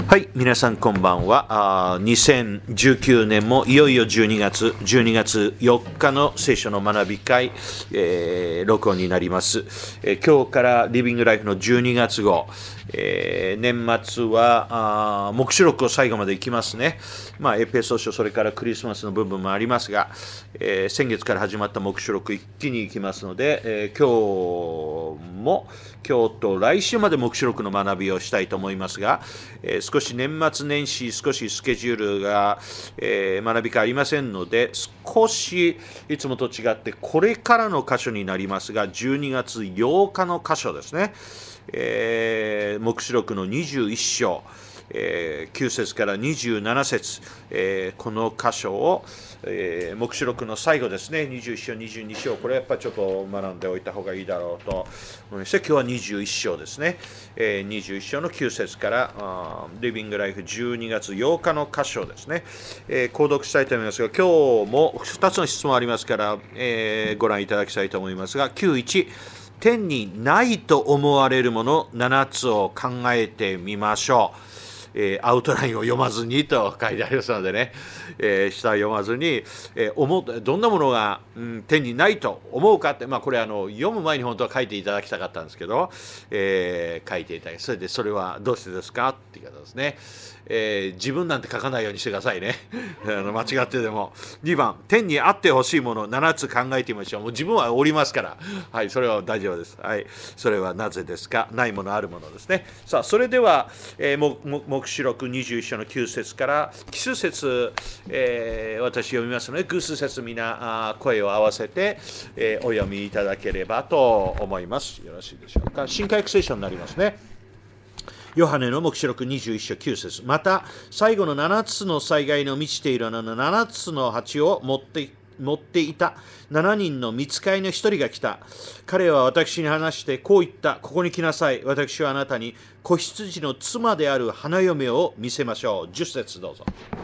はい、皆さんこんばんは。2019年もいよいよ12月4日の聖書の学び会、録音になります。今日からリビングライフの12月号、年末は黙示録を最後までいきますね。エペソ書、それからクリスマスの部分もありますが、先月から始まった黙示録一気にいきますので、今日と来週まで黙示録の学びをしたいと思いますが、少し年末年始、少しスケジュールが、学びがありませんので、少しいつもと違ってこれからの箇所になりますが、12月8日の箇所ですね。黙示録の21章、9節から27節、この箇所を、黙示録の最後ですね、21章、22章、これやっぱりちょっと学んでおいた方がいいだろうと思いまして、今日は21章ですね、21章の9節からリビングライフ12月8日の箇所ですね、購読したいと思いますが、今日も2つの質問ありますから、ご覧いただきたいと思いますが、9.1、天にないと思われるもの7つを考えてみましょう。アウトラインを読まずにと書いてありますのでね、下を読まずに、どんなものが、天にないと思うかって、これ読む前に本当は書いていただきたかったんですけど、書いていただき、それはどうしてですかっていう方ですね。自分なんて書かないようにしてくださいね。間違ってでも。2番、天にあってほしいもの7つ考えてみましょう。もう自分はおりますから、はい、それは大丈夫です。はい、それはなぜですか。ないものあるものですね。さあ、それでは、黙示録21章の9節から奇数節、私読みますので、偶数節皆声を合わせて、お読みいただければと思います。よろしいでしょうか。新海約聖書になりますね。ヨハネの黙示録21章9節、また最後の7つの災害の満ちている7つの鉢を持っていた7人の御使いの一人が来た。彼は私に話してこう言った。ここに来なさい。私はあなたに子羊の妻である花嫁を見せましょう。10節どうぞ。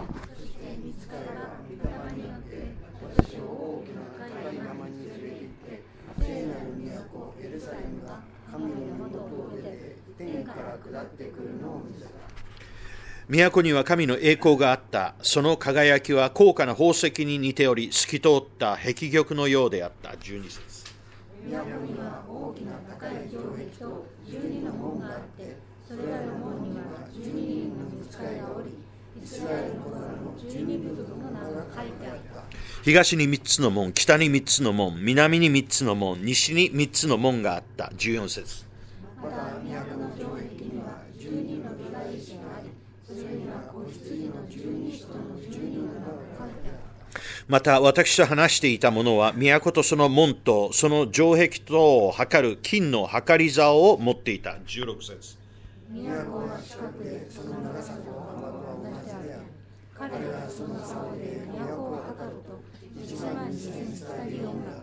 都には神の栄光があった。その輝きは高価な宝石に似ており、透き通った壁玉のようであった。12節。 都には大きな高い城壁と12の門があって、それらの門には12人の御使いがおり、イスラエルの子らの12部族の名が書いてあった。 東に3つの門、北に3つの門、南に3つの門、西に3つの門があった。14節。 また都の城壁には12の土台石があり、それには子羊の12使徒の12の名が書いてあった。 また私と話していた者は都とその門とその城壁とを測る金の測り竿を持っていた。16節。 都は近くでその長さと幅は同じである。彼らその竿で都を測ると12000スタディオンだった。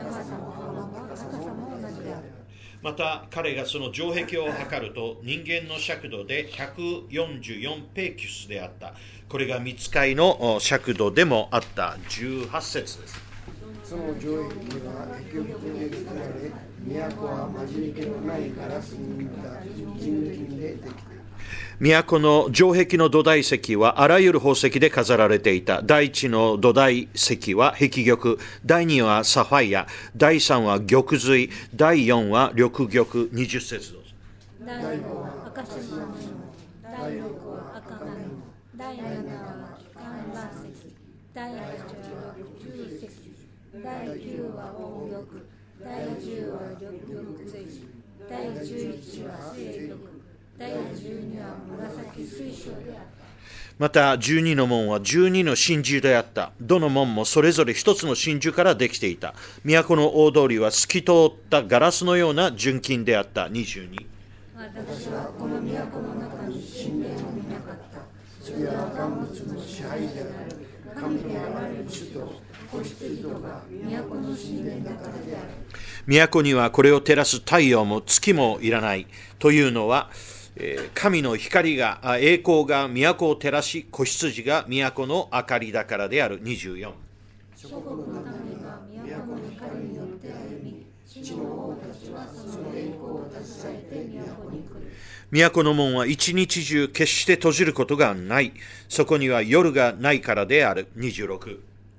長さも幅も高さも同じである。 また彼がその城壁を測ると人間の尺度で144ペーキュスであった。これが御使いの尺度でもあった。18節です。 その城壁は壁玉で作られ、都は混じり気のないガラスに似た金でできている。 都の城壁の土台石はあらゆる宝石で飾られていた。第一の土台石は壁玉、第二はサファイア、第三は玉髄、第四は緑玉。20節どうぞ。 第5は赤島の布、第6は赤金、第7はカンバー石、第8は緑石、第9は黄玉、第10は緑玉髄、第11は青玉、第12は紫水晶であった。 また12の門は12の真珠であった。どの門もそれぞれ一つの真珠からできていた。都の大通りは透き通ったガラスのような純金であった。22。 私はこの都の中に神殿を見なかった。それは万物の支配である神であられる主と子羊とが都の神殿だからである。 都にはこれを照らす太陽も月もいらない。というのは神の光が栄光が都を照らし、子羊が都の明かりだからである。24。 諸国の民が都の光によって歩み、地の王たちはその栄光を携えて都に来る。 都の門は一日中決して閉じることがない。そこには夜がないからである。26。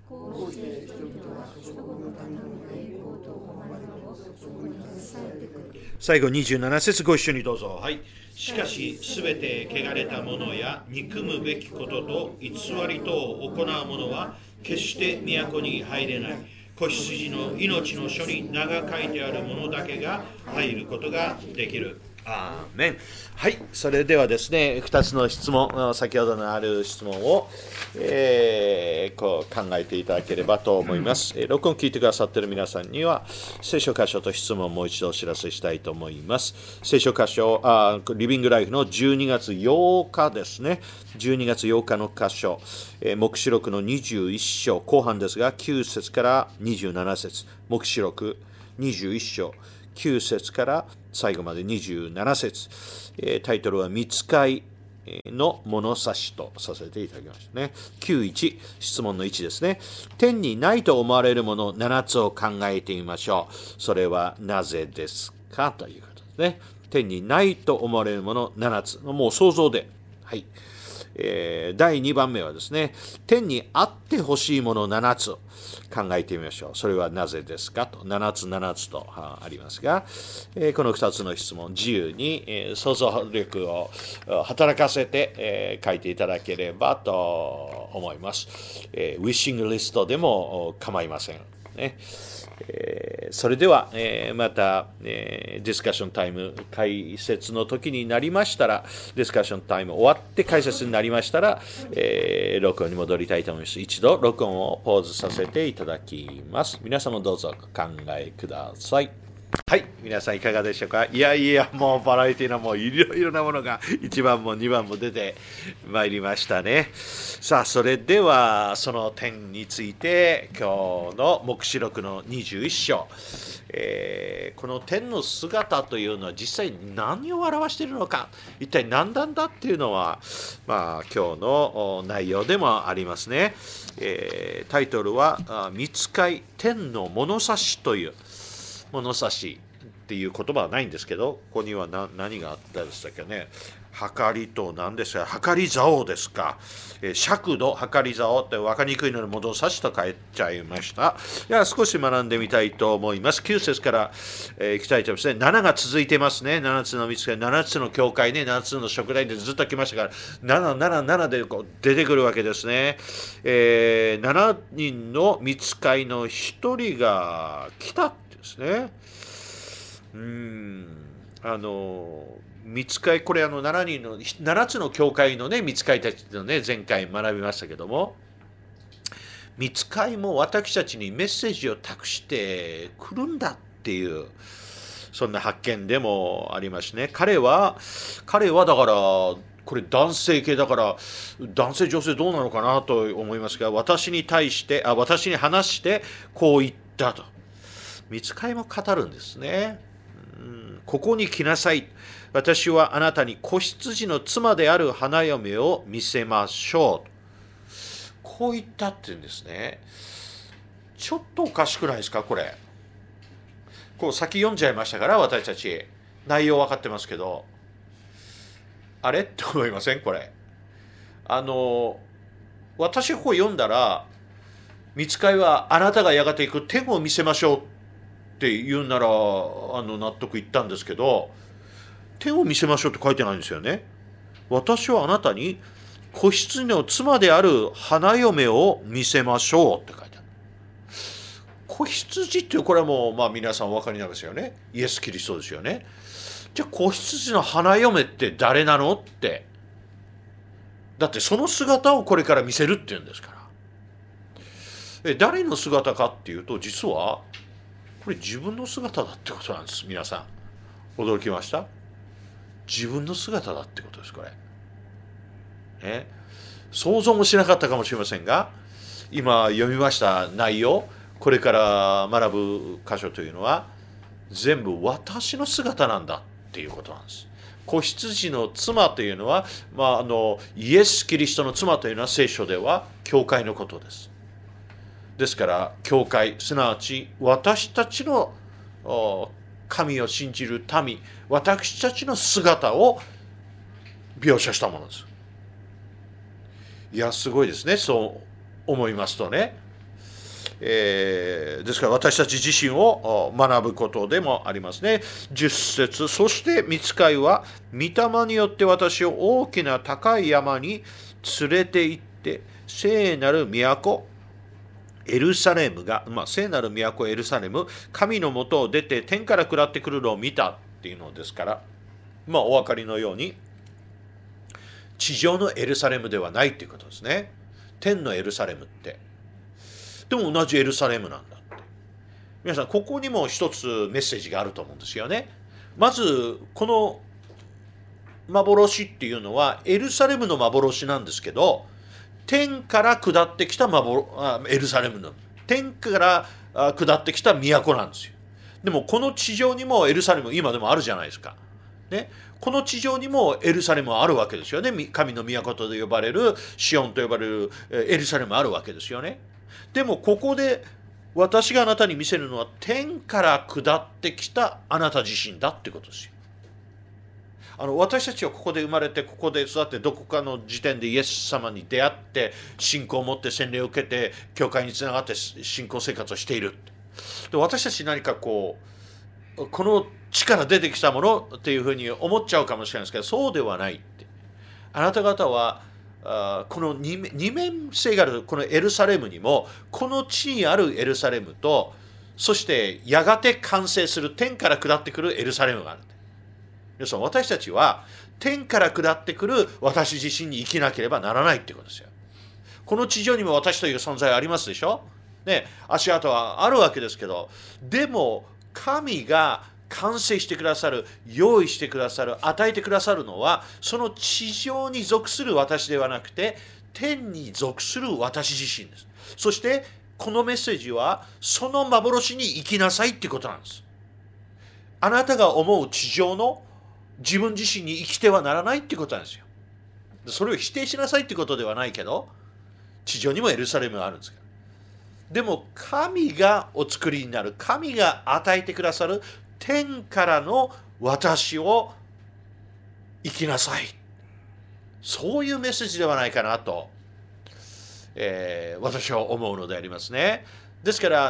最後27節ご一緒にどうぞ。はい。しかし、すべて汚れたものや憎むべきことと偽りとを行う者は決して都に入れない。子羊の命の書に名が書いてあるものだけが入ることができる。アーメン。はい、それではですね、2つの質問、先ほどのある質問を、こう考えていただければと思います。録音聞いてくださっている皆さんには、聖書箇所と質問をもう一度お知らせしたいと思います。聖書箇所、リビングライフの12月8日ですね。12月8日の箇所、黙示録の21章、後半ですが、9節から27節、黙示録21章、9節から最後まで27節、タイトルは御使いの物差しとさせていただきましたね。9.1、質問の1ですね。天にないと思われるもの7つを考えてみましょう。それはなぜですかということですね。天にないと思われるもの7つ。もう想像で。はい。第2番目はですね、天にあってほしいもの7つ考えてみましょう。それはなぜですかと、7つとありますが、この2つの質問、自由に、想像力を働かせて、書いていただければと思います。ウィッシングリストでも構いません。ね。それでは、また、ディスカッションタイム解説の時になりましたら、ディスカッションタイム終わって解説になりましたら、録音に戻りたいと思います。一度録音をポーズさせていただきます。皆様どうぞお考えください。はい、皆さんいかがでしょうか。いやいや、もうバラエティのもういろいろなものが1番も2番も出てまいりましたね。さあ、それではその点について今日の黙示録の21章、この天の姿というのは実際何を表しているのか、一体何なんだっていうのは、今日の内容でもありますね。タイトルは御使い天の物差しという物差しっていう言葉はないんですけど、ここには何があったでしたっけね。測りと何ですか、測り竿ですか、尺度、測り竿って分かりにくいので物差しと書いちゃいました。では少し学んでみたいと思います。9節から、いきたいと思いますね。7が続いてますね。7つの御使い、7つの教会ね、7つの食材でずっと来ましたから、7でこう出てくるわけですね。7人の御使いの1人が来たですね。御使い、これ7つの教会のね、御使いたちのね、前回学びましたけども、御使いも私たちにメッセージを託してくるんだっていう、そんな発見でもありますね。彼はだから、これ男性系だから、男性女性どうなのかなと思いますが、私に話して、こう言ったと。御使いも語るんですね。ここに来なさい。私はあなたに子羊の妻である花嫁を見せましょう。こう言ったって言うんですね。ちょっとおかしくないですか、これ。こう先読んじゃいましたから、私たち。内容分かってますけど。あれって思いませんこれ。私がここ読んだら、御使いはあなたがやがて行く天を見せましょうって言うなら納得いったんですけど、天を見せましょうって書いてないんですよね。私はあなたに子羊の妻である花嫁を見せましょうって書いてある。子羊ってこれはもう皆さんお分かりなんですよね。イエス・キリストですよね。じゃあ子羊の花嫁って誰なのって。だってその姿をこれから見せるって言うんですから。誰の姿かっていうと、実はこれ自分の姿だってことなんです。皆さん驚きました？自分の姿だってことです。これ、ね、想像もしなかったかもしれませんが、今読みました内容、これから学ぶ箇所というのは全部私の姿なんだっていうことなんです。子羊の妻というのは、イエス・キリストの妻というのは聖書では教会のことです。ですから教会、すなわち私たちの神を信じる民、私たちの姿を描写したものです。いや、すごいですね、そう思いますとね。ですから私たち自身を学ぶことでもありますね。10節、そして御使いは御霊によって私を大きな高い山に連れて行って、聖なる都エルサレムが、聖なる都エルサレム、神のもとを出て天から下ってくるのを見たっていうのですから、お分かりのように地上のエルサレムではないということですね。天のエルサレムってでも同じエルサレムなんだって。皆さん、ここにも一つメッセージがあると思うんですよね。まずこの幻っていうのはエルサレムの幻なんですけど、天から下ってきたエルサレムの天から下ってきた都なんですよ。でもこの地上にもエルサレム今でもあるじゃないですか、ね、この地上にもエルサレムはあるわけですよね。神の都と呼ばれるシオンと呼ばれるエルサレムあるわけですよね。でもここで私があなたに見せるのは天から下ってきたあなた自身だってことですよ。私たちはここで生まれてここで育ってどこかの時点でイエス様に出会って信仰を持って洗礼を受けて教会につながって信仰生活をしている。で私たち何かこの地から出てきたものっていうふうに思っちゃうかもしれないですけど、そうではないって。あなた方はこの二面性があるこのエルサレムにも、この地にあるエルサレムと、そしてやがて完成する天から下ってくるエルサレムがある。皆さん、私たちは天から下ってくる私自身に生きなければならないっていうことですよ。この地上にも私という存在ありますでしょ、ね、足跡はあるわけですけど、でも神が完成してくださる、用意してくださる、与えてくださるのはその地上に属する私ではなくて天に属する私自身です。そしてこのメッセージはその幻に生きなさいっていうことなんです。あなたが思う地上の自分自身に生きてはならないっていうことなんですよ。それを否定しなさいってことではないけど、地上にもエルサレムがあるんですから。でも神がお作りになる、神が与えてくださる天からの私を生きなさい、そういうメッセージではないかなと、私は思うのでありますね。ですから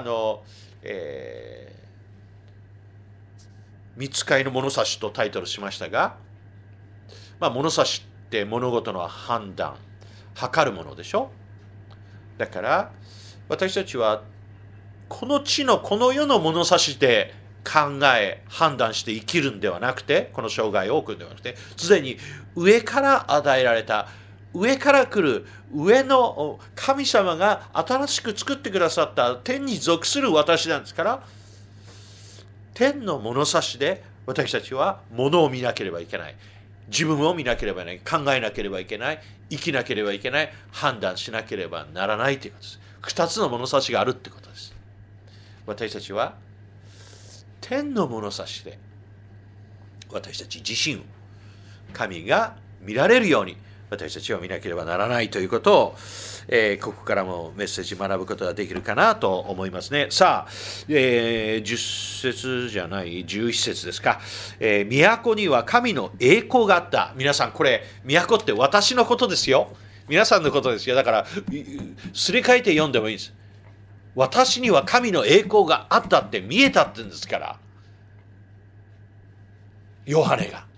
御使いの物差しとタイトルしましたが、物差しって物事の判断、測るものでしょ。だから私たちはこの地のこの世の物差しで考え判断して生きるんではなくて、この生涯を送るんではなくて、すでに上から与えられた、上から来る上の神様が新しく作ってくださった天に属する私なんですから、天の物差しで私たちは物を見なければいけない、自分を見なければいけない、考えなければいけない、生きなければいけない、判断しなければならないということです。2つの物差しがあるということです。私たちは天の物差しで私たち自身を神が見られるように私たちは見なければならないということを、ここからもメッセージ学ぶことができるかなと思いますね。さあ、10節じゃない11節ですか。都には神の栄光があった。皆さん、これ都って私のことですよ。皆さんのことですよ。だからすり替えて読んでもいいです。私には神の栄光があったって見えたって言うんですから、ヨハネが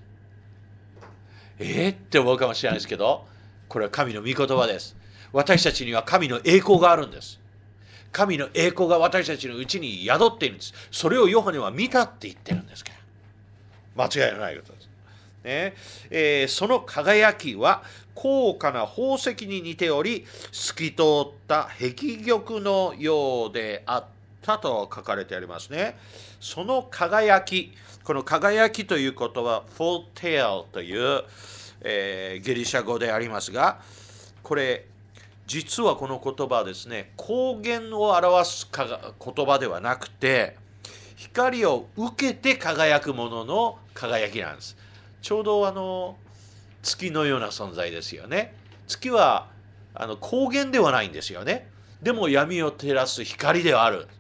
って思うかもしれないですけど、これは神の御言葉です。私たちには神の栄光があるんです。神の栄光が私たちのうちに宿っているんです。それをヨハネは見たって言ってるんですから、間違いのないことです、ね。その輝きは高価な宝石に似ており、透き通った壁玉のようであったと書かれてありますね。その輝き、この輝きということはフォーテールという、ギリシャ語でありますが、これ実はこの言葉はですね、光源を表す言葉ではなくて、光を受けて輝くものの輝きなんです。ちょうど月のような存在ですよね。月は光源ではないんですよね。でも闇を照らす光ではある。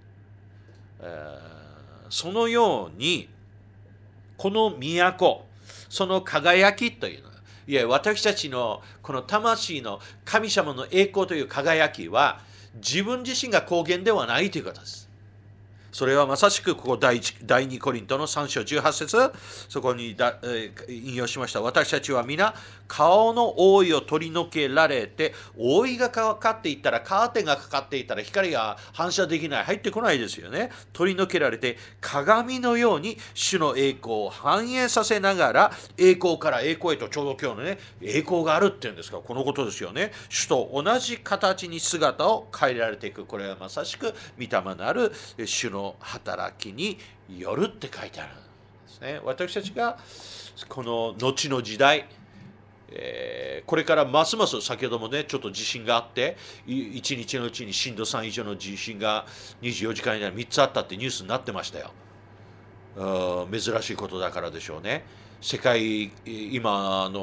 そのようにこの都、その輝きというのはいや、私たちのこの魂の神様の栄光という輝きは、自分自身が光源ではないということです。それはまさしくここ第2コリントの3章18節、そこに引用しました。私たちは皆顔の覆いを取り除けられて、覆いがかかっていったら、カーテンがかかっていたら光が反射できない、入ってこないですよね。取り除けられて、鏡のように主の栄光を反映させながら、栄光から栄光へと、ちょうど今日のね、栄光があるっていうんですか、このことですよね。主と同じ形に姿を変えられていく。これはまさしく御霊なる主の働きによるって書いてあるんですね。私たちがこの後の時代、これからますます先ほどもねちょっと地震があって1日のうちに震度3以上の地震が24時間以内に3つあったってニュースになってましたよ。珍しいことだからでしょうね。世界今あ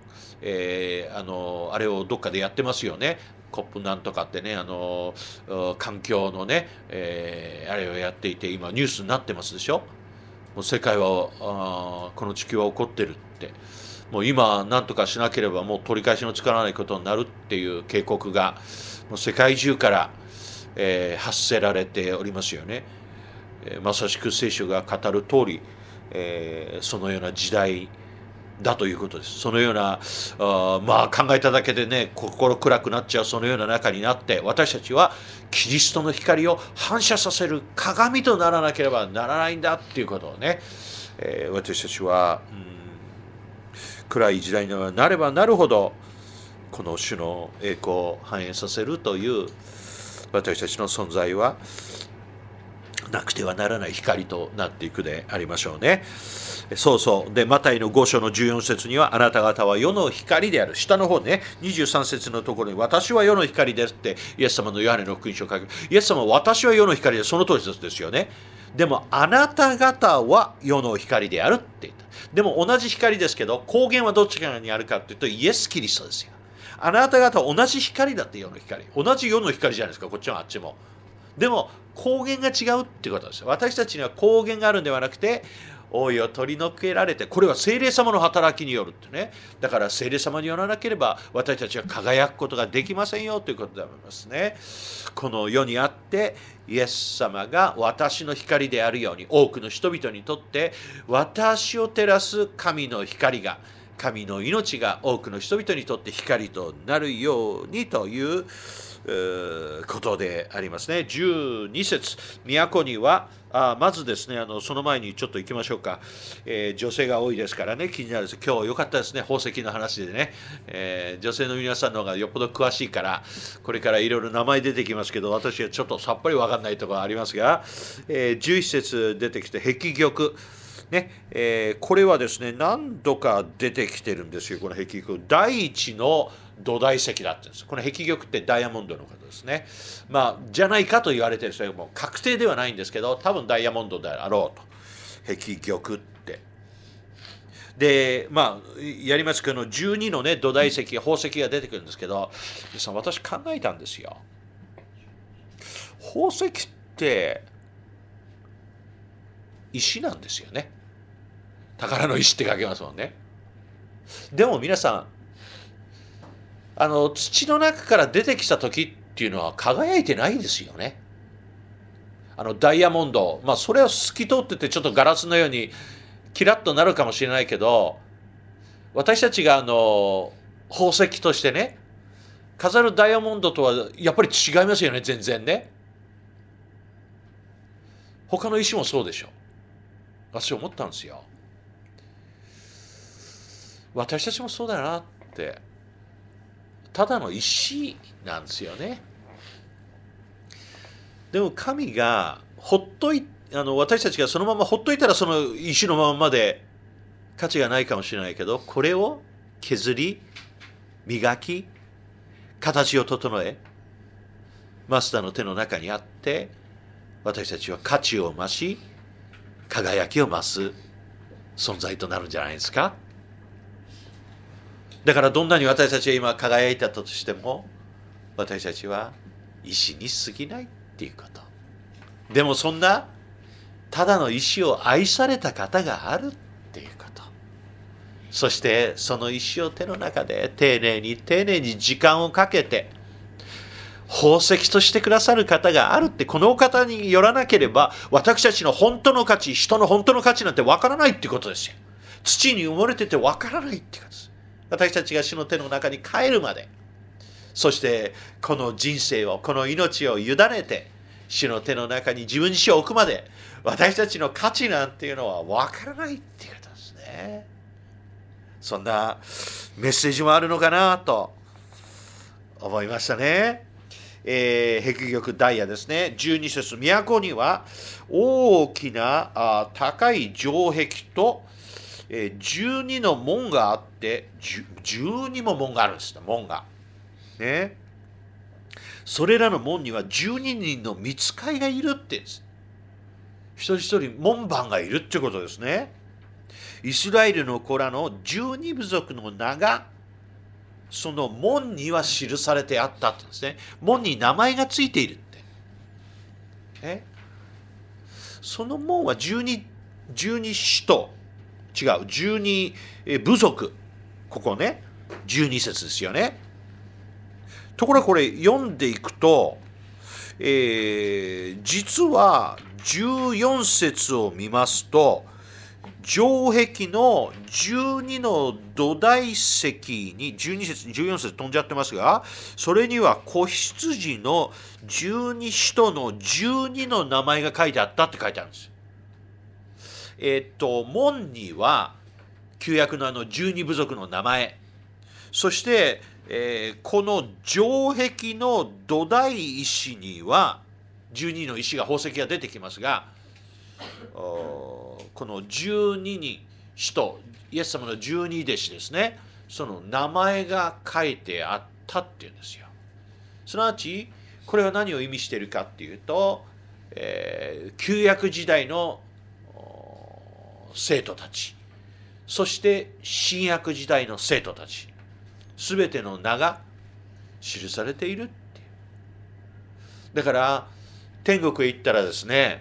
れをどっかでやってますよね。コップなんとかってね、環境のね、あれをやっていて今ニュースになってますでしょ。もう世界はこの地球は起こってるって、もう今何とかしなければもう取り返しのつかないことになるっていう警告がもう世界中から、発せられておりますよね。まさしく聖書が語る通り、そのような時代だということです。そのような考えただけでね心暗くなっちゃうそのような中になって、私たちはキリストの光を反射させる鏡とならなければならないんだっていうことをね、私たちは、暗い時代になればなるほどこの主の栄光を反映させるという私たちの存在はなくてはならない光となっていくでありましょうね。そうそう。で、マタイの5章の14節には、あなた方は世の光である。下の方ね、23節のところに、私は世の光ですって、イエス様のヨハネの福音書を書く。イエス様は私は世の光で、その通りですよね。でも、あなた方は世の光であるって言った。でも、同じ光ですけど、光源はどっちかにあるかっていうと、イエス・キリストですよ。あなた方は同じ光だって、世の光。同じ世の光じゃないですか、こっちもあっちも。でも、光源が違うってことです。私たちには光源があるんではなくて、覆いを取り除けられて、これは聖霊様の働きによるってね。だから聖霊様によらなければ私たちは輝くことができませんよということでありますね。この世にあってイエス様が私の光であるように、多くの人々にとって私を照らす神の光が、神の命が多くの人々にとって光となるようにということでありますね。12節、都にはまずですね、その前にちょっと行きましょうか。女性が多いですからね、気になるです。今日良かったですね、宝石の話でね。女性の皆さんの方がよっぽど詳しいから、これからいろいろ名前出てきますけど、私はちょっとさっぱり分かんないところありますが、11節出てきて、壁玉。ねこれはですね、何度か出てきてるんですよ、この壁玉。第一の土台石だってんです。この壁玉ってダイヤモンドのことですね。じゃないかと言われてるんですけども、確定ではないんですけど、多分ダイヤモンドであろうと。壁玉って。で、やりますけど、12のね、土台石、宝石が出てくるんですけど、私考えたんですよ。宝石って、石なんですよね。宝の石って書けますもんね。でも皆さん、土の中から出てきた時っていうのは輝いてないですよね。ダイヤモンド、それは透き通っててちょっとガラスのようにキラッとなるかもしれないけど、私たちが宝石としてね飾るダイヤモンドとはやっぱり違いますよね、全然ね。他の石もそうでしょ。私思ったんですよ。私たちもそうだなって。ただの石なんですよね。でも神が私たちがそのままほっといたらその石のままで価値がないかもしれないけど、これを削り磨き形を整えマスターの手の中にあって、私たちは価値を増し輝きを増す存在となるんじゃないですか。だからどんなに私たちが今輝いたとしても、私たちは石に過ぎないっていうこと。でもそんなただの石を愛された方があるっていうこと。 そしてその石を手の中で丁寧に時間をかけて宝石としてくださる方があるって、このお方によらなければ私たちの本当の価値、人の本当の価値なんてわからないっていうことですよ。土に埋もれててわからないっていうことです。私たちが主の手の中に帰るまで、そしてこの人生を、この命を委ねて主の手の中に自分自身を置くまで、私たちの価値なんていうのはわからないっていうことですね。そんなメッセージもあるのかなと思いましたね。碧玉ダイヤですね。12節、都には大きな高い城壁と、12の門があって、12も門があるんですね、門が。ね。それらの門には12人の御使いがいるって言うんです。一人一人門番がいるってことですね。イスラエルの子らの12部族の名がその門には記されてあったって言うんですね。門に名前がついているって。その門は12使徒、違う、12部族。ここね、12節ですよね。ところがこれ読んでいくと、実は14節を見ますと、城壁の12の土台石に、12節、14節飛んじゃってますが、それには子羊の12使徒の12の名前が書いてあったって書いてあるんです。門には旧約の12部族の名前、そして、この城壁の土台石には12の石が、宝石が出てきますが、この12人使徒、イエス様の12弟子ですね、その名前が書いてあったっていうんですよ。すなわちこれは何を意味しているかっていうと、旧約時代の生徒たち、そして新約時代の生徒たち、すべての名が記されているっていう。だから天国へ行ったらですね、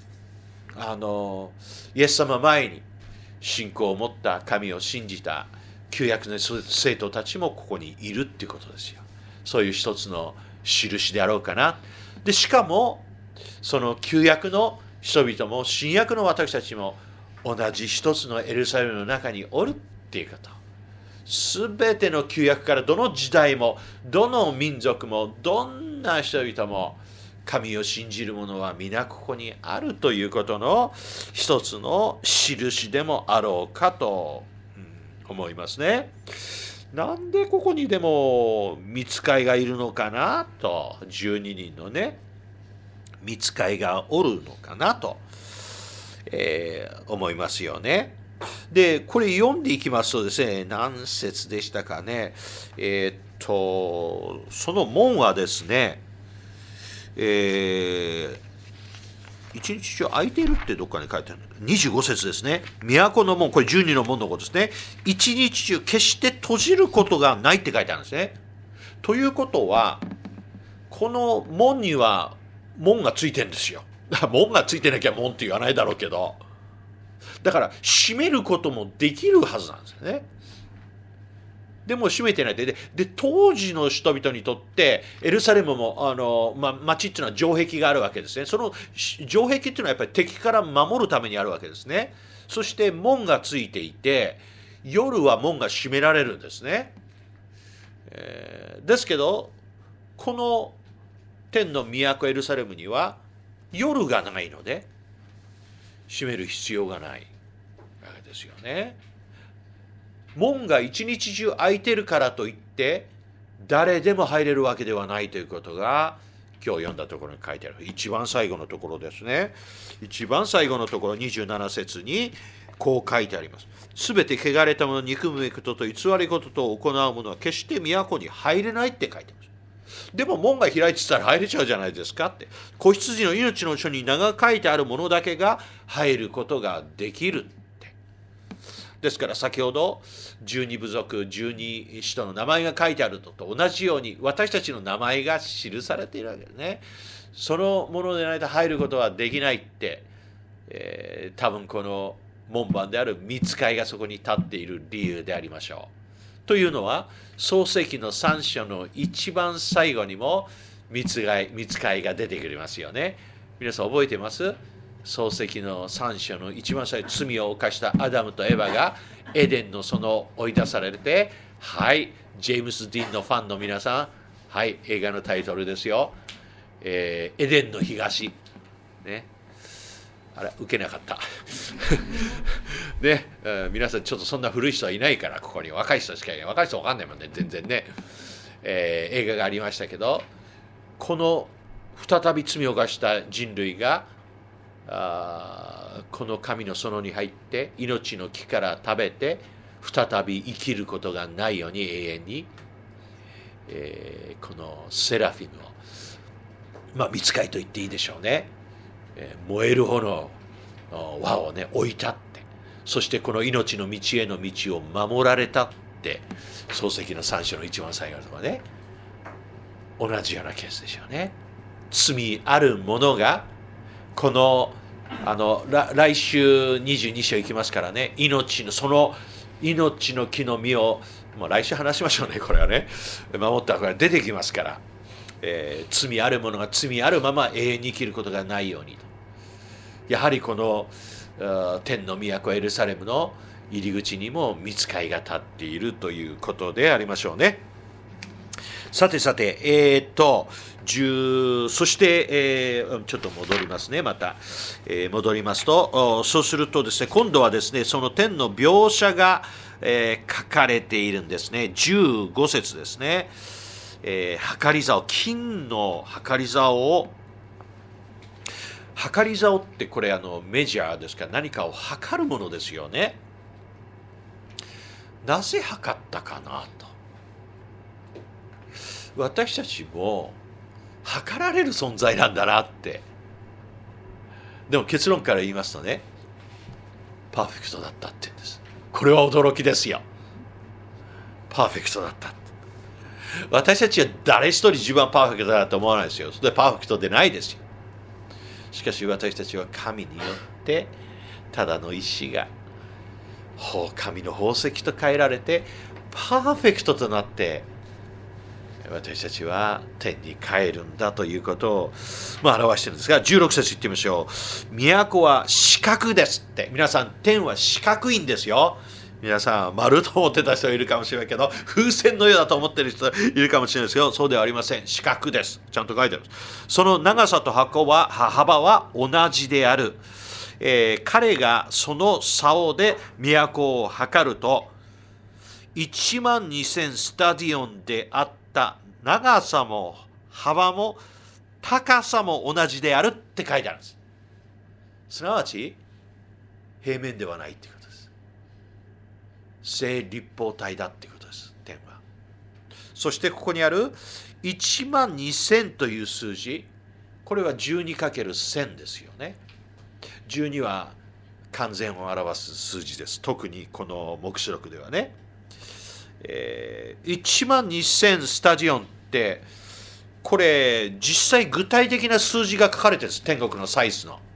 イエス様前に信仰を持った神を信じた旧約の生徒たちもここにいるっていうことですよ。そういう一つの印であろうかな。でしかもその旧約の人々も新約の私たちも同じ一つのエルサレムの中におるっていうこと。すべての旧約からどの時代もどの民族もどんな人々も神を信じる者は皆ここにあるということの一つの印でもあろうかと思いますね。なんでここにでも御使いがいるのかなと、12人のね御使いがおるのかなと、思いますよね。でこれ読んでいきますとですね、何節でしたかね、その門はですね、一日中開いているってどっかに書いてある。25節ですね。都の門、これ12の門のことですね。一日中決して閉じることがないって書いてあるんですね。ということは、この門には門がついてるんですよ。門がついてなきゃ門って言わないだろうけど。だから閉めることもできるはずなんですよね。でも閉めてないで、当時の人々にとってエルサレムも町っていうのは城壁があるわけですね。その城壁っていうのはやっぱり敵から守るためにあるわけですね。そして門がついていて、夜は門が閉められるんですね。ですけどこの天の都エルサレムには夜がないので閉める必要がないわけですよね。門が一日中開いてるからといって誰でも入れるわけではないということが今日読んだところに書いてある。一番最後のところですね。一番最後のところ27節にこう書いてあります。すべて汚れた者、憎むべきことと偽り事と行う者は決して都に入れないって書いてます。でも門が開いてたら入れちゃうじゃないですかって。子羊の命の書に名が書いてある者だけが入ることができるって。ですから先ほど12部族12使徒の名前が書いてあるのと同じように私たちの名前が記されているわけですね。そのものでないと入ることはできないって、多分この門番である御使いがそこに立っている理由でありましょう。というのは、創世記の3章の一番最後にも御使いが出てくりますよね。皆さん覚えてます？創世記の3章の一番最後、罪を犯したアダムとエヴァがエデンの園追い出されて、はい、ジェームス・ディーンのファンの皆さん、はい、映画のタイトルですよ。エデンの東。ね。あれ、受けなかった。ね、皆さんちょっとそんな古い人はいないから、ここに若い人しかいない。若い人わかんないもんね、全然ね。映画がありましたけど、この再び罪を犯した人類が、この神の園に入って、命の木から食べて、再び生きることがないように永遠に、このセラフィムを、御使いと言っていいでしょうね。燃える炎の輪をね置いたって、そしてこの命の道への道を守られたって、創世記の3章の一番最後とかね、同じようなケースでしょうね。罪ある者がこの来週22章行きますからね、その命の木の実を、来週話しましょうね、これはね、守ったら出てきますから、罪ある者が罪あるまま永遠に生きることがないようにと。やはりこの天の都エルサレムの入り口にも御使いが立っているということでありましょうね。さて、そして、ちょっと戻りますね、また、戻りますと、そうするとですね、今度はですね、その天の描写が、書かれているんですね。15節ですね。計り竿、金の計り竿ってこれメジャーですから何かを測るものですよね。なぜ測ったかなと。私たちも測られる存在なんだなって。でも結論から言いますとね、パーフェクトだったって言うんです。これは驚きですよ。パーフェクトだった。私たちは誰一人自分はパーフェクトだと思わないですよ。それでパーフェクトでないですよ。しかし私たちは神によってただの石が神の宝石と変えられてパーフェクトとなって私たちは天に帰るんだということを、表しているんですが、16節言ってみましょう。都は四角ですって。皆さん、天は四角いんですよ。皆さん、丸と思ってた人いるかもしれないけど、風船のようだと思ってる人いるかもしれないですけど、そうではありません。四角です。ちゃんと書いてある。その長さと幅は同じである。彼がその竿で都を測ると、12000スタディオンであった長さも幅も高さも同じであるって書いてあるんです。すなわち、平面ではないってことです。正立方体だってことです、点は。そしてここにある 12000 という数字、これは 12×1000 ですよね。12は完全を表す数字です。特にこの黙示録ではね。12000スタジオンって、これ実際具体的な数字が書かれてるんです。天国のサイズの。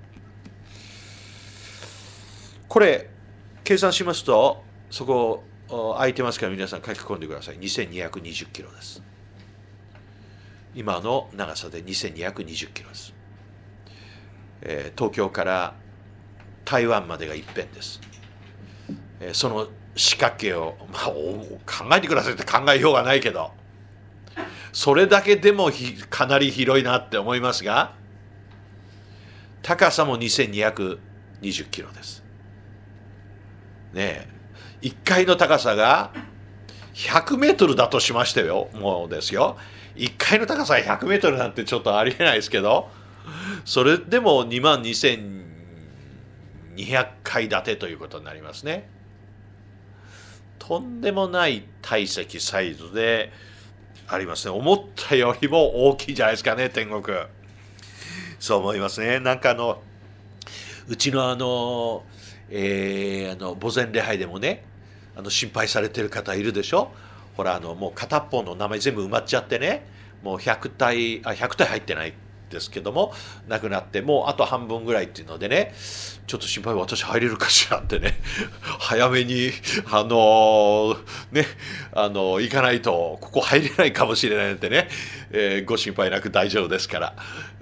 これ計算しますと、そこ空いてますから皆さん書き込んでください。2220キロです。今の長さで2220キロです。東京から台湾までが一辺です。その四角形を、考えてくださいって考えようがないけど、それだけでもかなり広いなって思いますが、高さも2220キロです。ねえ、1階の高さが100メートルだとしましたよ。もうですよ。1階の高さが100メートルなんてちょっとありえないですけど、それでも22200階建てということになりますね。とんでもない体積サイズでありますね。思ったよりも大きいじゃないですかね、天国。そう思いますね。なんかうちの墓前礼拝でもね、心配されてる方いるでしょ。ほらもう片っぽの名前全部埋まっちゃってね、もう100体入ってないですけども、なくなってもうあと半分ぐらいっていうのでね、ちょっと心配、私入れるかしらってね、早めに行かないとここ入れないかもしれないのでね、ご心配なく大丈夫ですから、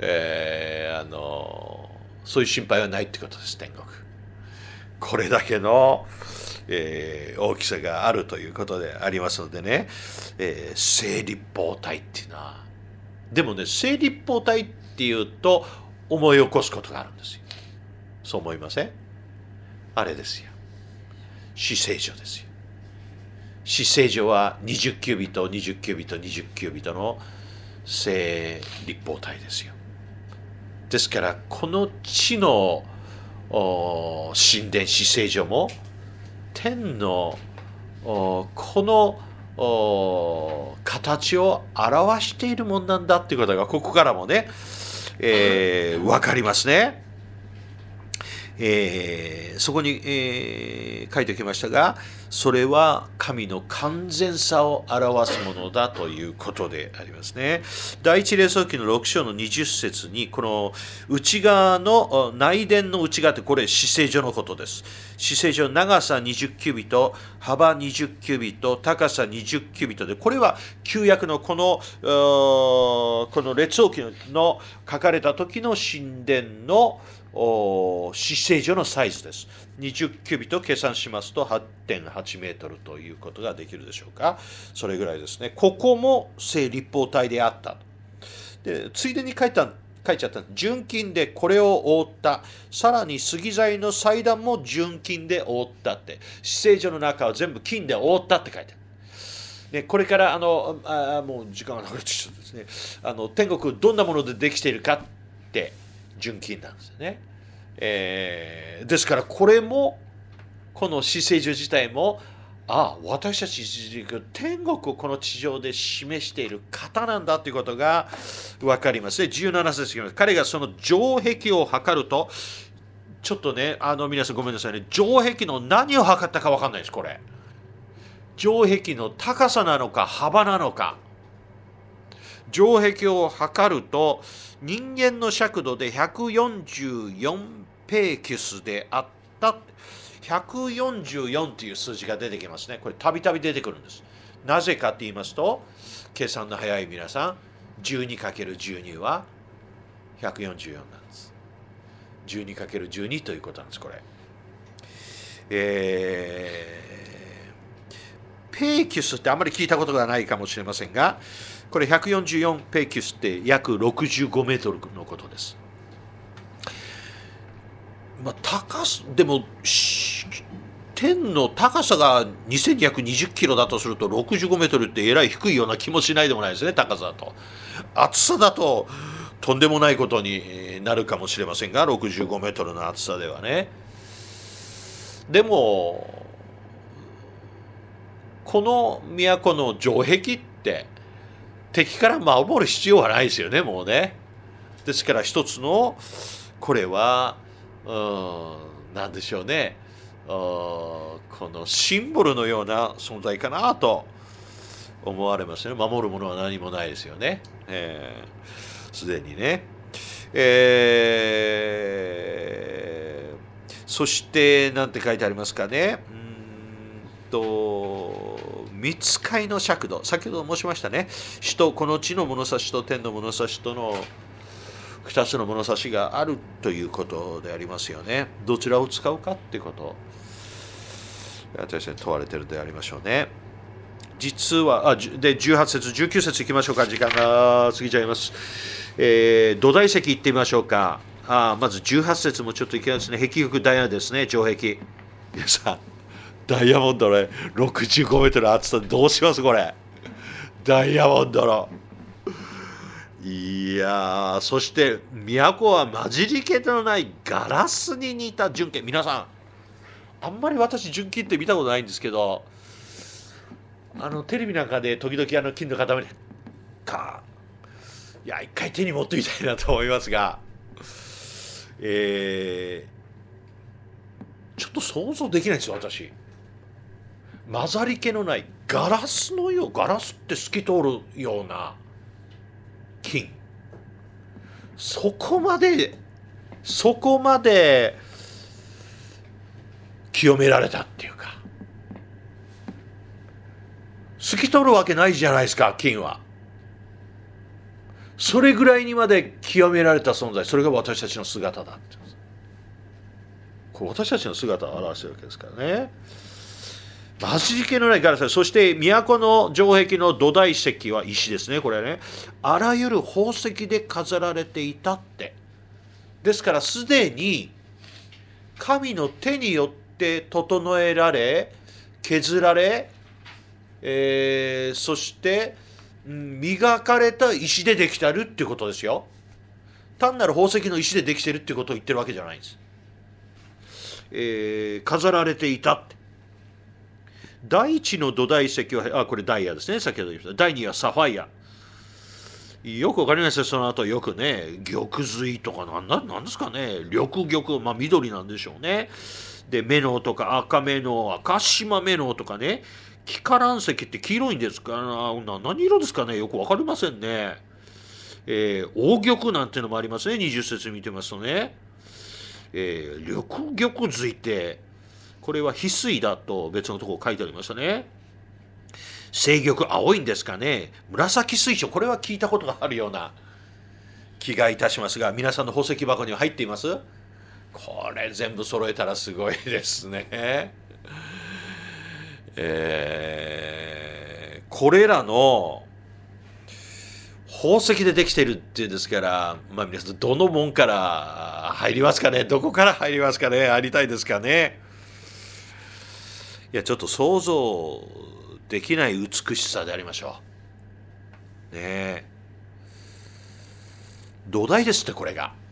そういう心配はないってことです。天国、これだけの、大きさがあるということでありますのでね、聖立方体っていうのは、でもね、聖立方体っていうと思い起こすことがあるんですよ。そう思いません？あれですよ、至聖所ですよ。至聖所は20キュービット20キュービット20キュービットの聖立方体ですよ。ですからこの地の神殿至聖所も天のこの形を表しているもんなんだっていうことがここからもね、分かりますね。そこに、書いておきましたが、それは神の完全さを表すものだということでありますね。第一列王記の6章の20節に、この内側の内殿の内側って、これ至聖所のことです。至聖所、長さ20キュービット、幅20キュービット、高さ20キュービットで、これは旧約のこの列王記の書かれた時の神殿の至聖所のサイズです。20キュービットを計算しますと 8.8 メートルということができるでしょうか。それぐらいですね。ここも聖立方体であった。で、ついでに書いちゃった純金でこれを覆った。さらに杉材の祭壇も純金で覆ったって。至聖所の中は全部金で覆ったって書いてある。ね、これからもう時間がなくなってきたんですね。天国どんなものでできているかって純金なんですよね。ですからこれもこの至聖所自体も私たち天国をこの地上で示している方なんだということが分かりますね。17節、彼がその城壁を測ると、ちょっとね、皆さんごめんなさいね、城壁の何を測ったか分かんないです。これ城壁の高さなのか幅なのか。城壁を測ると人間の尺度で144ペーキュスであった。144という数字が出てきますね。これたびたび出てくるんです。なぜかと言いますと、計算の早い皆さん、12×12 は144なんです。12×12 ということなんです。これペーキュスってあんまり聞いたことがないかもしれませんが、これ144ペーキュスって約65メートルのことです。でも天の高さが2220キロだとすると65メートルってえらい低いような気もしないでもないですね。高さだと。厚さだととんでもないことになるかもしれませんが、65メートルの厚さではね。でもこの都の城壁って敵から守る必要はないですよね、もうね。ですから一つのこれは何でしょうね、このシンボルのような存在かなと思われますね。守るものは何もないですよね。すでにね。そして何て書いてありますかね。御使いの尺度、先ほど申しましたね。この地の物差しと天の物差しとの2つの物差しがあるということでありますよね。どちらを使うかっていうこと私に問われているでありましょうね。実はで18節19節いきましょうか。時間が過ぎちゃいます。土台石行ってみましょうか。まず18節もちょっといけないですね。壁玉ダイヤですね。城壁、皆さんダイヤモンドの65メートル厚さでどうしますこれ。ダイヤモンドのいやー、そして都は混じり気のないガラスに似た純金。皆さんあんまり私純金って見たことないんですけど、テレビなんかで時々金の塊いや一回手に持ってみたいなと思いますが、ちょっと想像できないんですよ私。混ざり気のないガラスって透き通るような金、 そこまで清められたっていうか、透き通るわけないじゃないですか、金は。それぐらいにまで清められた存在、それが私たちの姿だって。これ私たちの姿を表しているわけですからね。味気のないガラス、そして都の城壁の土台石は石ですね、これはね、あらゆる宝石で飾られていたって。ですからすでに神の手によって整えられ、削られ、そして磨かれた石でできてあるっていうことですよ。単なる宝石の石でできてるっていうことを言ってるわけじゃないんです。飾られていたって。第一の土台石は、これダイヤですね、先ほど言いました。第二はサファイア。よくわかりますよ、その後よくね、玉髄とかなんですかね、緑玉、緑なんでしょうね。で、メノウとか赤メノウ、赤島メノウとかね、キカラン石って黄色いんですか、何色ですかね、よくわかりませんね。黄玉なんていうのもありますね、20節見てますとね。緑玉髄って、これは翡翠だと別のところ書いてありましたね。青玉、青いんですかね。紫水晶、これは聞いたことがあるような気がいたしますが、皆さんの宝石箱には入っています？これ全部揃えたらすごいですね。これらの宝石でできているっていうんですから、皆さんどの門から入りますかね。どこから入りますかね。入りたいですかね。いや、ちょっと想像できない美しさでありましょう。ねえ。土台ですって、これが。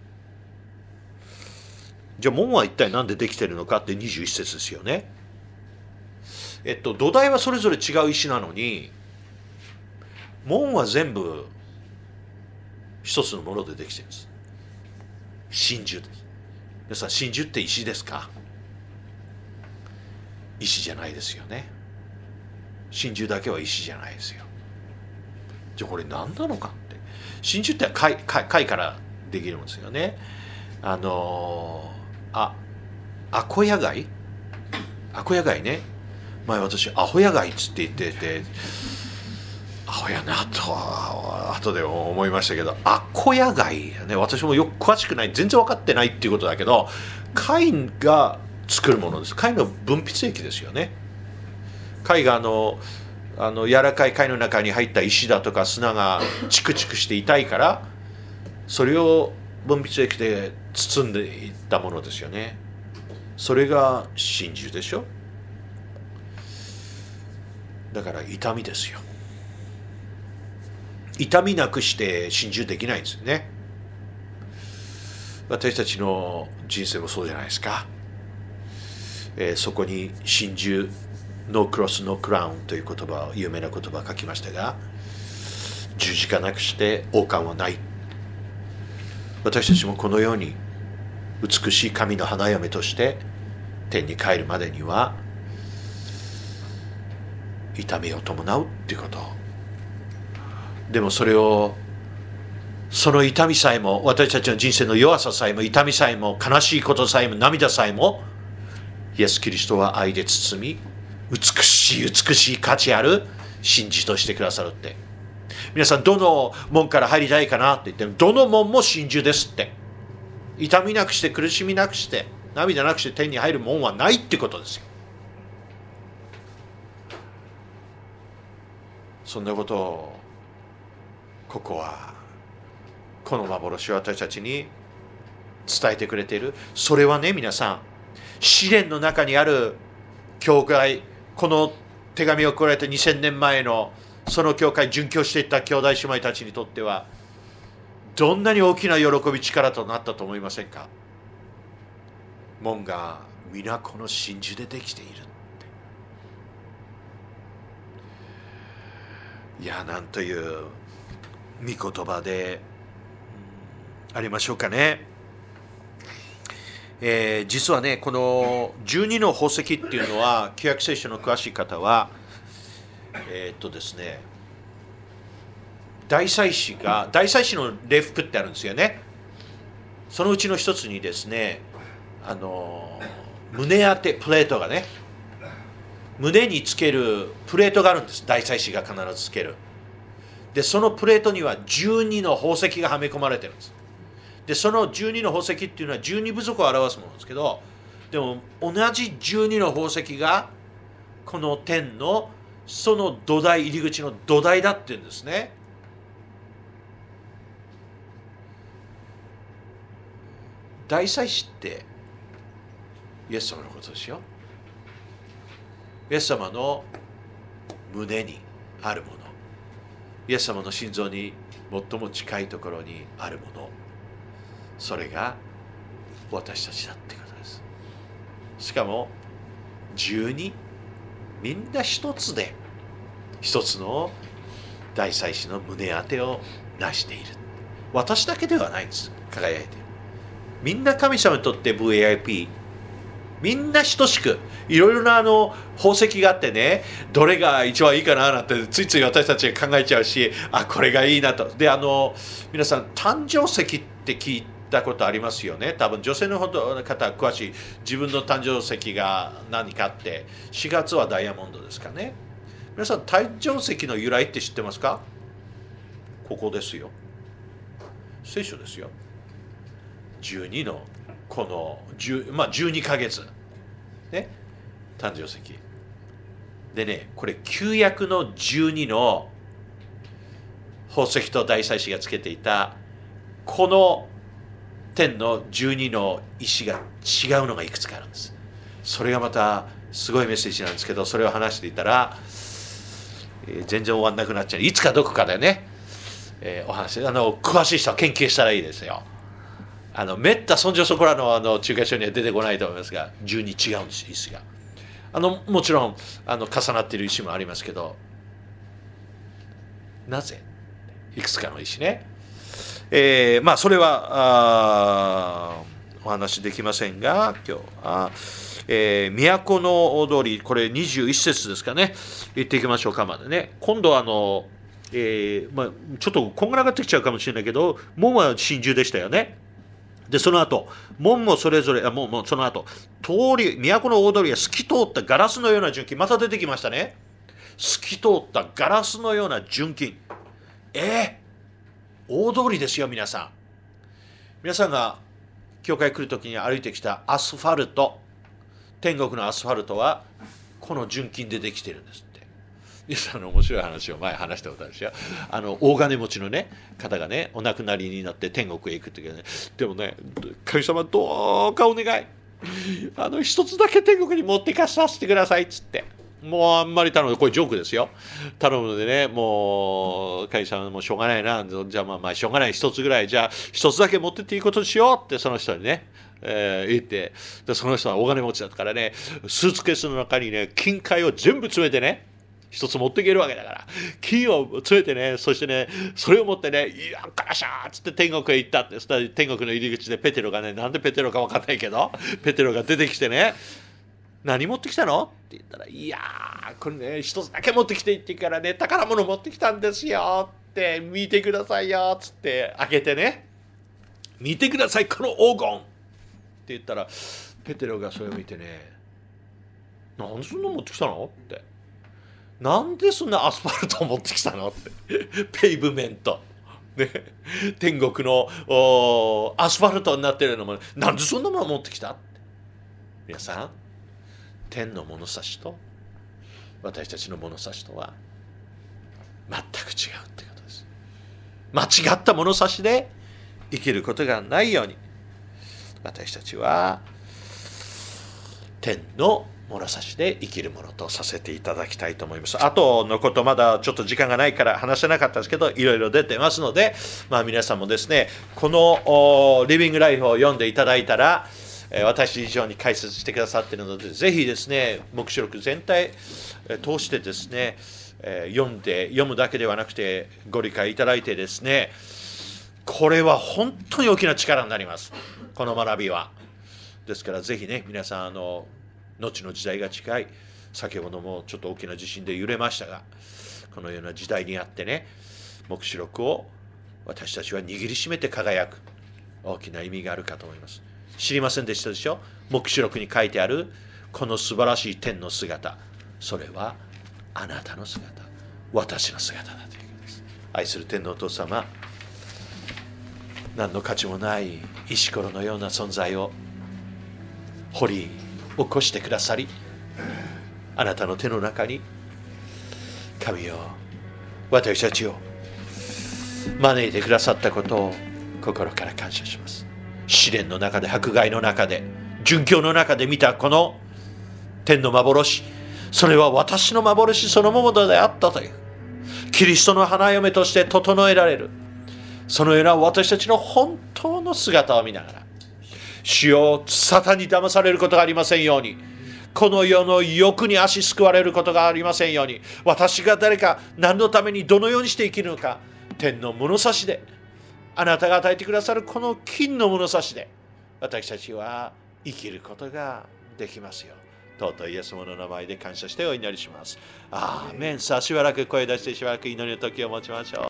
じゃあ門は一体何でできているのかって21節ですよね。土台はそれぞれ違う石なのに、門は全部一つのものでできているんです。真珠です。皆さん、真珠って石ですか？石じゃないですよね。真珠だけは石じゃないですよ。じゃあこれ何なのかって。真珠って貝からできるんですよね。アコヤ貝ね。前私アホヤ貝っつって言ってて、アホやなとは後で思いましたけど、アコヤ貝ね、私もよく詳しくない、全然分かってないっていうことだけど、貝が作るものです。貝の分泌液ですよね。貝が柔らかい貝の中に入った石だとか砂がチクチクして痛いから、それを分泌液で包んでいったものですよね。それが真珠でしょ。だから痛みですよ。痛みなくして真珠できないんですよね。私たちの人生もそうじゃないですか。そこに真珠、ノークロスノークラウンという言葉、有名な言葉を書きましたが、十字架なくして王冠はない。私たちもこのように美しい神の花嫁として天に帰るまでには痛みを伴うっていうこと。でもその痛みさえも、私たちの人生の弱ささえも、痛みさえも、悲しいことさえも、涙さえも、イエス・キリストは愛で包み、美しい価値ある真珠としてくださるって。皆さん、どの門から入りたいかなって言っても、どの門も真珠ですって。痛みなくして、苦しみなくして、涙なくして天に入る門はないってことですよ。そんなことをこの幻を私たちに伝えてくれている。それはね、皆さん、試練の中にある教会、この手紙を送られた2000年前のその教会、殉教していった兄弟姉妹たちにとっては、どんなに大きな喜び、力となったと思いませんか？門が皆この真珠でできているって。いや、なんという御言葉でありましょうかね。実はね、この12の宝石っていうのは、旧約聖書の詳しい方はですね、 大祭司の礼服ってあるんですよね。そのうちの一つにですね、胸当てプレートがね、胸につけるプレートがあるんです。大祭司が必ずつける。でそのプレートには12の宝石がはめ込まれてるんです。でその12の宝石っていうのは12部族を表すものですけど、でも同じ12の宝石がこの天のその土台、入り口の土台だっていうんですね。大祭司ってイエス様のことですよ。イエス様の胸にあるもの、イエス様の心臓に最も近いところにあるもの、それが私たちだってことです。しかも12、みんな一つで一つの大祭司の胸当てを成している。私だけではないんです。輝いている。みんな神様にとって VIP、 みんな等しく、いろいろな宝石があってね、どれが一番いいかななんてついつい私たちが考えちゃうし、これがいいなと。で皆さん誕生石って聞いたことありますよね。多分女性の方は詳しい。自分の誕生石が何かって、4月はダイヤモンドですかね。皆さん誕生石の由来って知ってますか？ここですよ。聖書ですよ。12のこの12ヶ月ね、誕生石でね、これ旧約の12の宝石と大祭司がつけていたこの天の12の石が違うのがいくつかあるんです。それがまたすごいメッセージなんですけど、それを話していたら、全然終わんなくなっちゃう。いつかどこかでね、お話詳しい人は研究したらいいですよ。めったそんじょそこらの中華書には出てこないと思いますが、12違うんです、石が。もちろん重なっている石もありますけど、なぜいくつかの石ね、それはお話できませんが、今日は、都の踊り、これ21節ですかね、言っていきましょうかまでね。今度はちょっとこんがらがってきちゃうかもしれないけど、門は真珠でしたよね。でその後門もそれぞれもうその後都の大通りは透き通ったガラスのような純金、また出てきましたね。透き通ったガラスのような純金、大通りですよ。皆さんが教会来るときに歩いてきたアスファルト、天国のアスファルトはこの純金でできてるんですって。皆さんの面白い話を前話したことあるしよ。大金持ちのね方がね、お亡くなりになって天国へ行くときはね、でもね、神様どうかお願い、一つだけ天国に持っていかさせてくださいっつって、もうあんまり頼む、これジョークですよ、頼むのでね、もう神様もしょうがないな、じゃあしょうがない、一つぐらい、じゃあ一つだけ持ってっていいことにしようってその人にね、言って、でその人は大金持ちだったからね、スーツケースの中にね金塊を全部詰めてね、一つ持っていけるわけだから、金を詰めてね、そしてね、それを持ってね、いやガシャーっつって天国へ行ったって。そしたら天国の入り口でペテロがね、なんでペテロか分かんないけど、ペテロが出てきてね、何持ってきたのって言ったら、いやーこれね一つだけ持ってきていってからね、宝物持ってきたんですよって、見てくださいよっつって開けてね、見てくださいこの黄金って言ったら、ペテロがそれを見てね、なんでそんな持ってきたのって、なんでそんなアスファルトを持ってきたのってペイブメント、ね、天国のアスファルトになってるのも、なんでそんなもの持ってきたって。皆さん、天の物差しと私たちの物差しとは全く違うってことです。間違った物差しで生きることがないように、私たちは天の物差しで生きるものとさせていただきたいと思います。あとのことまだちょっと時間がないから話せなかったですけど、いろいろ出てますので、皆さんもですね、このリビングライフを読んでいただいたら、私以上に解説してくださっているので、ぜひですね、黙示録全体通してですね、読むだけではなくてご理解いただいてですね、これは本当に大きな力になります、この学びは。ですからぜひね、皆さん後の時代が近い、先ほどもちょっと大きな地震で揺れましたが、このような時代にあってね、 黙示録を私たちは握りしめて輝く大きな意味があるかと思います。知りませんでしたでしょ。黙示録に書いてあるこの素晴らしい天の姿、それはあなたの姿、私の姿だということです。愛する天のお父様、何の価値もない石ころのような存在を掘り起こしてくださり、あなたの手の中に神よ、私たちを招いてくださったことを心から感謝します。試練の中で、迫害の中で、殉教の中で見たこの天の幻、それは私の幻そのものであったという、キリストの花嫁として整えられる、そのような私たちの本当の姿を見ながら、主よ、サタンに騙されることがありませんように、この世の欲に足すくわれることがありませんように、私が誰か何のためにどのようにして生きるのか、天の物差しで、あなたが与えてくださるこの金の物差しで、私たちは生きることができますよ。尊いイエス様の名前で感謝してお祈りします。アーメン。さあ、しばらく声出してしばらく祈りの時を持ちましょう。